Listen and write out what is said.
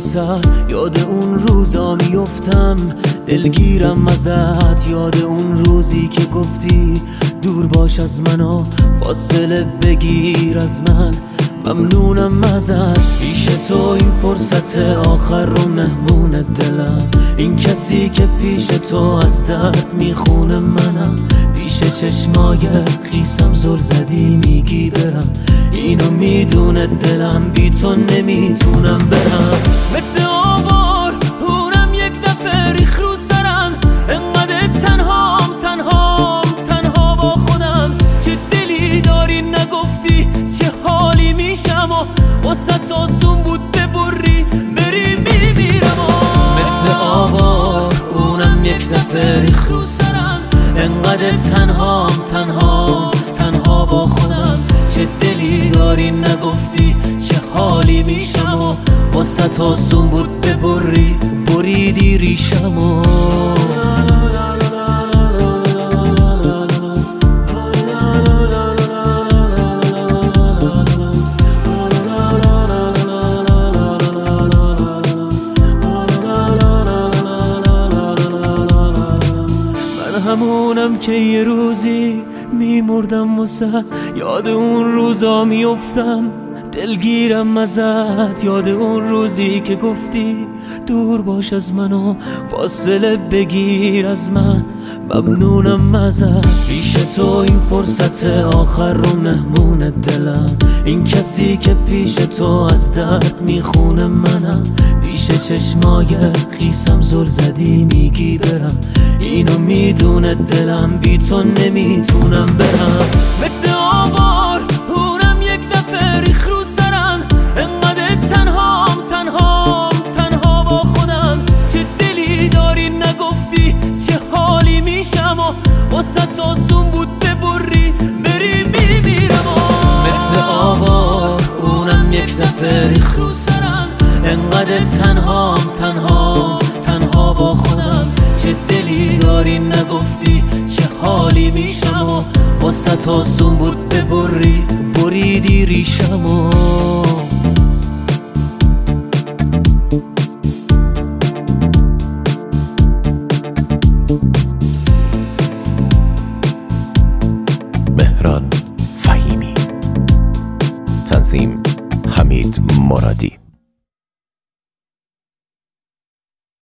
وسط، یاد اون روزا میفتم دلگیرم ازت. یاد اون روزی که گفتی دور باش از منو، فاصله بگیر از من، ممنونم ازت. پیش تو این فرصت آخر رو مهمون دلم، این کسی که پیش تو از درد میخونه منم. پیش چشمای خیسم زل زدی میگی برم، اینو میدونه دلم، بی تو نمیتونم برم. مثل آوار اونم یک دفعه ریخ رو سرم، انقدر تنها با خودم. چه دلی داری نگفتی چه حالی میشم، و واسه آسون بود ببری بری میمیرم. مثل آوار اونم یک دفعه ریخ رو سرم، انقدر تنها با خودم. چه دلی داری نگفتی چه حالی میشم، و واسه آسون بود ببری بریدی ریشمو. همونم که یه روزی میمردم واسه، یاد اون روزا میفتم دلگیرم ازت. یاد اون روزی که گفتی دور باش از منو، فاصله بگیر از من، ممنونم ازت. پیش تو این فرصت آخر رو مهمون دلم، این کسی که پیش تو از درد میخونه منم. پیش چشمای خیسم زل زدی میگی برم، اینو میدونه دلم، بی تو نمیتونم برم. مثل آوار اونم یک دفعه ریخ رو سرم، انقدر تنها با خودم. چه دلی داری نگفتی چه حالی میشم، و واسه آسون بود ببری بری میمیرم. مثل آوار اونم یک دفعه ریخ رو سرم، انقدر تنها با خودم. چه دلی داری نگفتی چه حالی میشم، و واسه آسون بود ببری بریدی ریشمو. مهران فهیمی، تنظیم حمید مرادی.